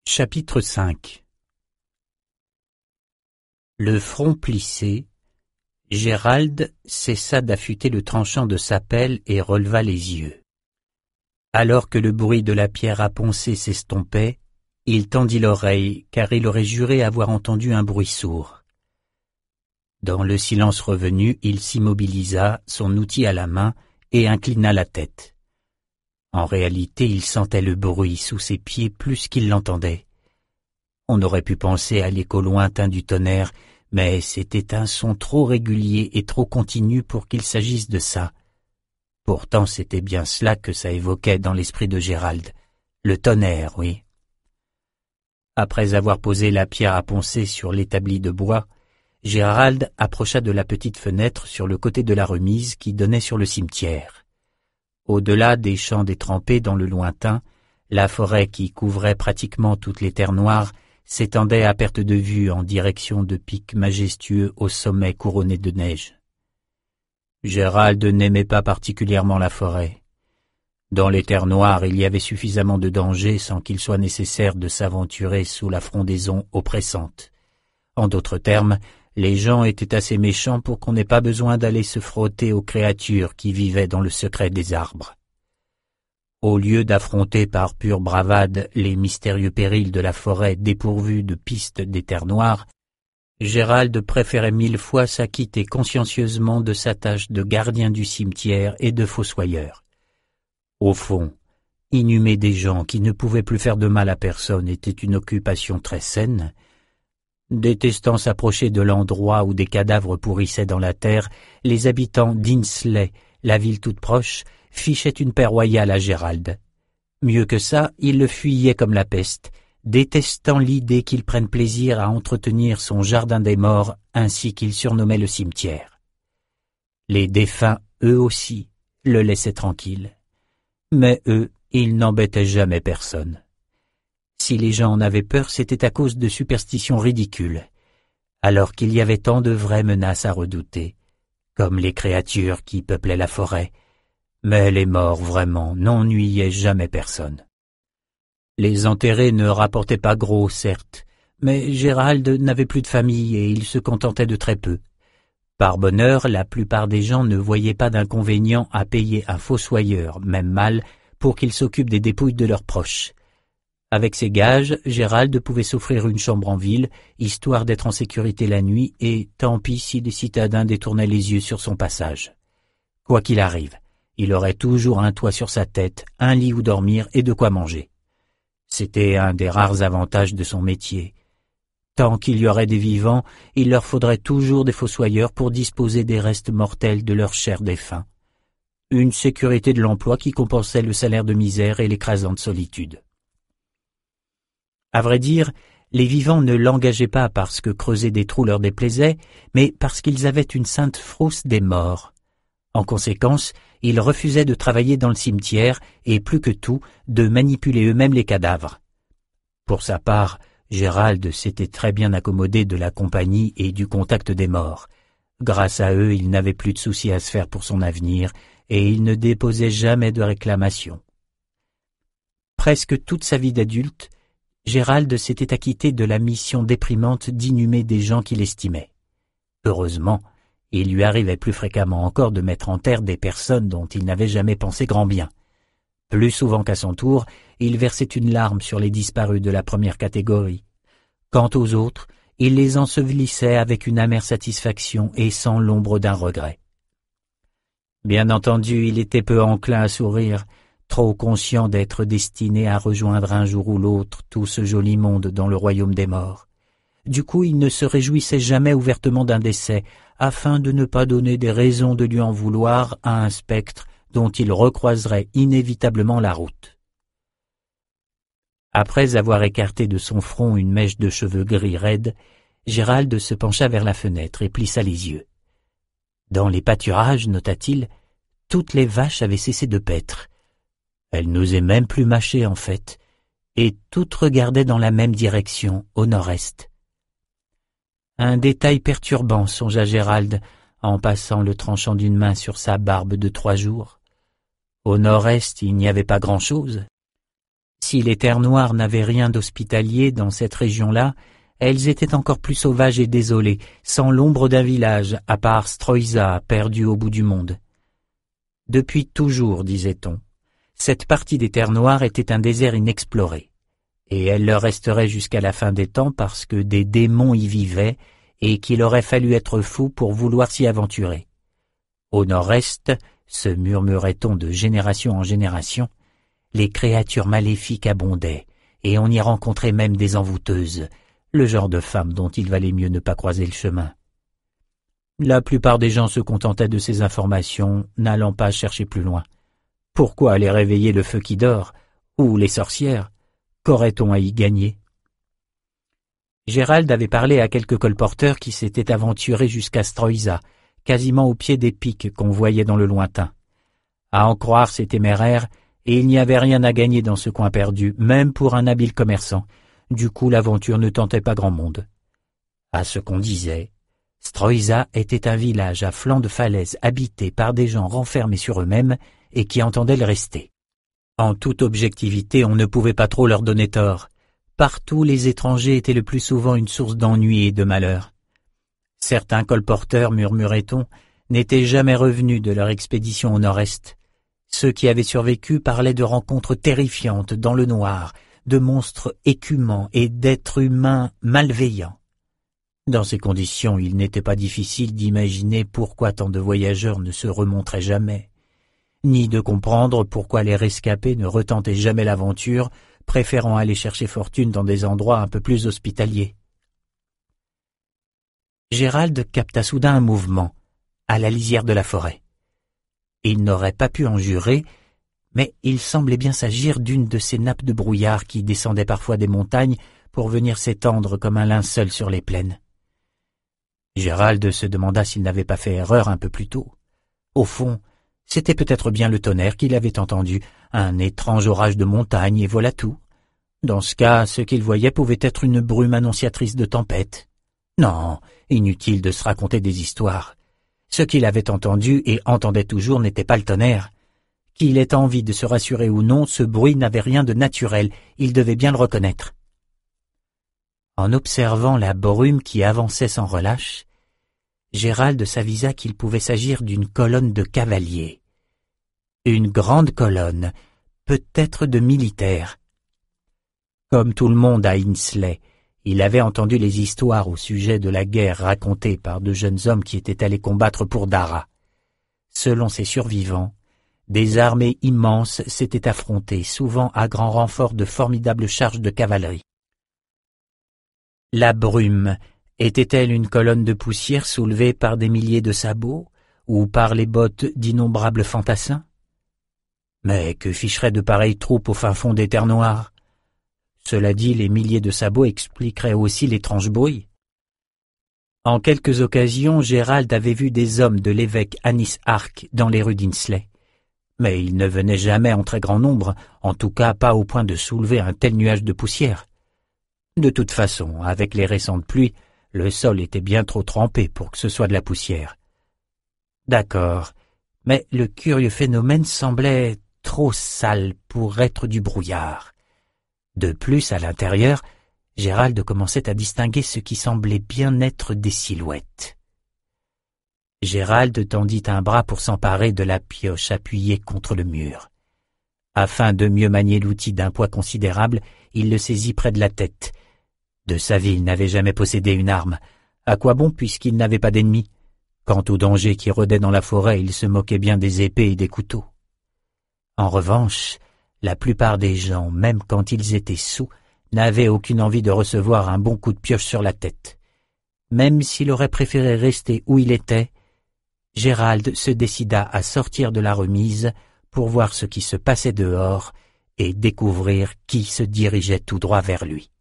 Chapitre 5. Le front plissé, Gérald cessa d'affûter le tranchant de sa pelle et releva les yeux. Alors que le bruit de la pierre à poncer s'estompait, il tendit l'oreille, car il aurait juré avoir entendu un bruit sourd. Dans le silence revenu, il s'immobilisa, son outil à la main, et inclina la tête. En réalité, il sentait le bruit sous ses pieds plus qu'il l'entendait. On aurait pu penser à l'écho lointain du tonnerre, mais c'était un son trop régulier et trop continu pour qu'il s'agisse de ça. Pourtant, c'était bien cela que ça évoquait dans l'esprit de Gérald. Le tonnerre, oui. Après avoir posé la pierre à poncer sur l'établi de bois, Gérald approcha de la petite fenêtre sur le côté de la remise qui donnait sur le cimetière. Au-delà des champs détrempés dans le lointain, la forêt qui couvrait pratiquement toutes les terres noires s'étendait à perte de vue en direction de pics majestueux au sommet couronné de neige. Gérald n'aimait pas particulièrement la forêt. Dans les terres noires, il y avait suffisamment de dangers sans qu'il soit nécessaire de s'aventurer sous la frondaison oppressante. En d'autres termes, les gens étaient assez méchants pour qu'on n'ait pas besoin d'aller se frotter aux créatures qui vivaient dans le secret des arbres. Au lieu d'affronter par pure bravade les mystérieux périls de la forêt dépourvue de pistes des terres noires, Gérald préférait 1000 fois s'acquitter consciencieusement de sa tâche de gardien du cimetière et de fossoyeur. Au fond, inhumer des gens qui ne pouvaient plus faire de mal à personne était une occupation très saine. Détestant s'approcher de l'endroit où des cadavres pourrissaient dans la terre, les habitants d'Insley, la ville toute proche, fichaient une paix royale à Gérald. Mieux que ça, il le fuyait comme la peste, détestant l'idée qu'il prenne plaisir à entretenir son jardin des morts ainsi qu'il surnommait le cimetière. Les défunts, eux aussi, le laissaient tranquille. Mais eux, ils n'embêtaient jamais personne. Si les gens en avaient peur, c'était à cause de superstitions ridicules, alors qu'il y avait tant de vraies menaces à redouter, comme les créatures qui peuplaient la forêt, mais les morts vraiment n'ennuyaient jamais personne. Les enterrés ne rapportaient pas gros, certes, mais Gérald n'avait plus de famille et il se contentait de très peu. Par bonheur, la plupart des gens ne voyaient pas d'inconvénient à payer un fossoyeur, même mâle, pour qu'il s'occupe des dépouilles de leurs proches. Avec ces gages, Gérald pouvait s'offrir une chambre en ville, histoire d'être en sécurité la nuit, et tant pis si les citadins détournaient les yeux sur son passage. Quoi qu'il arrive, il aurait toujours un toit sur sa tête, un lit où dormir et de quoi manger. C'était un des rares avantages de son métier. Tant qu'il y aurait des vivants, il leur faudrait toujours des fossoyeurs pour disposer des restes mortels de leurs chers défunts. Une sécurité de l'emploi qui compensait le salaire de misère et l'écrasante solitude. À vrai dire, les vivants ne l'engageaient pas parce que creuser des trous leur déplaisait, mais parce qu'ils avaient une sainte frousse des morts. En conséquence, ils refusaient de travailler dans le cimetière et, plus que tout, de manipuler eux-mêmes les cadavres. Pour sa part, Gérald s'était très bien accommodé de la compagnie et du contact des morts. Grâce à eux, il n'avait plus de soucis à se faire pour son avenir et il ne déposait jamais de réclamation. Presque toute sa vie d'adulte, Gérald s'était acquitté de la mission déprimante d'inhumer des gens qu'il estimait. Heureusement, il lui arrivait plus fréquemment encore de mettre en terre des personnes dont il n'avait jamais pensé grand bien. Plus souvent qu'à son tour, il versait une larme sur les disparus de la première catégorie. Quant aux autres, il les ensevelissait avec une amère satisfaction et sans l'ombre d'un regret. Bien entendu, il était peu enclin à sourire, trop conscient d'être destiné à rejoindre un jour ou l'autre tout ce joli monde dans le royaume des morts. Du coup, il ne se réjouissait jamais ouvertement d'un décès, afin de ne pas donner des raisons de lui en vouloir à un spectre dont il recroiserait inévitablement la route. Après avoir écarté de son front une mèche de cheveux gris raides, Gérald se pencha vers la fenêtre et plissa les yeux. Dans les pâturages, nota-t-il, toutes les vaches avaient cessé de paître. Elles n'osaient même plus mâcher, en fait, et toutes regardaient dans la même direction, au nord-est. Un détail perturbant, songea Gérald, en passant le tranchant d'une main sur sa barbe de 3 jours. Au nord-est, il n'y avait pas grand-chose. Si les terres noires n'avaient rien d'hospitalier dans cette région-là, elles étaient encore plus sauvages et désolées, sans l'ombre d'un village, à part Stroïsa, perdu au bout du monde. Depuis toujours, disait-on, cette partie des terres noires était un désert inexploré, et elle leur resterait jusqu'à la fin des temps parce que des démons y vivaient et qu'il aurait fallu être fou pour vouloir s'y aventurer. Au nord-est, se murmurait-on de génération en génération, les créatures maléfiques abondaient, et on y rencontrait même des envoûteuses, le genre de femmes dont il valait mieux ne pas croiser le chemin. La plupart des gens se contentaient de ces informations, n'allant pas chercher plus loin. Pourquoi aller réveiller le feu qui dort, ou les sorcières? Qu'aurait-on à y gagner? Gérald avait parlé à quelques colporteurs qui s'étaient aventurés jusqu'à Stroïsa, quasiment au pied des pics qu'on voyait dans le lointain. À en croire ces téméraires, et il n'y avait rien à gagner dans ce coin perdu, même pour un habile commerçant. Du coup, l'aventure ne tentait pas grand monde. À ce qu'on disait, Stroïsa était un village à flanc de falaise habité par des gens renfermés sur eux-mêmes et qui entendaient le rester. En toute objectivité, on ne pouvait pas trop leur donner tort. Partout, les étrangers étaient le plus souvent une source d'ennui et de malheur. Certains colporteurs, murmurait-on, n'étaient jamais revenus de leur expédition au nord-est. Ceux qui avaient survécu parlaient de rencontres terrifiantes dans le noir, de monstres écumants et d'êtres humains malveillants. Dans ces conditions, il n'était pas difficile d'imaginer pourquoi tant de voyageurs ne se remonteraient jamais, ni de comprendre pourquoi les rescapés ne retentaient jamais l'aventure, préférant aller chercher fortune dans des endroits un peu plus hospitaliers. Gérald capta soudain un mouvement, à la lisière de la forêt. Il n'aurait pas pu en jurer, mais il semblait bien s'agir d'une de ces nappes de brouillard qui descendaient parfois des montagnes pour venir s'étendre comme un linceul sur les plaines. Gérald se demanda s'il n'avait pas fait erreur un peu plus tôt. Au fond, c'était peut-être bien le tonnerre qu'il avait entendu, un étrange orage de montagne, et voilà tout. Dans ce cas, ce qu'il voyait pouvait être une brume annonciatrice de tempête. Non, inutile de se raconter des histoires. Ce qu'il avait entendu et entendait toujours n'était pas le tonnerre. Qu'il ait envie de se rassurer ou non, ce bruit n'avait rien de naturel, il devait bien le reconnaître. En observant la brume qui avançait sans relâche, Gérald s'avisa qu'il pouvait s'agir d'une colonne de cavaliers. Une grande colonne, peut-être de militaires. Comme tout le monde à Insley, il avait entendu les histoires au sujet de la guerre racontées par de jeunes hommes qui étaient allés combattre pour Dara. Selon ses survivants, des armées immenses s'étaient affrontées, souvent à grand renfort de formidables charges de cavalerie. La brume était-elle une colonne de poussière soulevée par des milliers de sabots, ou par les bottes d'innombrables fantassins? Mais que ficheraient de pareilles troupes au fin fond des terres noires? Cela dit, les milliers de sabots expliqueraient aussi l'étrange bruit. En quelques occasions, Gérald avait vu des hommes de l'évêque Anis Arc dans les rues d'Insley. Mais ils ne venaient jamais en très grand nombre, en tout cas pas au point de soulever un tel nuage de poussière. De toute façon, avec les récentes pluies, le sol était bien trop trempé pour que ce soit de la poussière. D'accord, mais le curieux phénomène semblait trop sale pour être du brouillard. De plus, à l'intérieur, Gérald commençait à distinguer ce qui semblait bien être des silhouettes. Gérald tendit un bras pour s'emparer de la pioche appuyée contre le mur. Afin de mieux manier l'outil d'un poids considérable, il le saisit près de la tête. De sa vie, il n'avait jamais possédé une arme. À quoi bon puisqu'il n'avait pas d'ennemis? Quant au danger qui rôdait dans la forêt, il se moquait bien des épées et des couteaux. En revanche, la plupart des gens, même quand ils étaient soûls, n'avaient aucune envie de recevoir un bon coup de pioche sur la tête. Même s'il aurait préféré rester où il était, Gérald se décida à sortir de la remise pour voir ce qui se passait dehors et découvrir qui se dirigeait tout droit vers lui.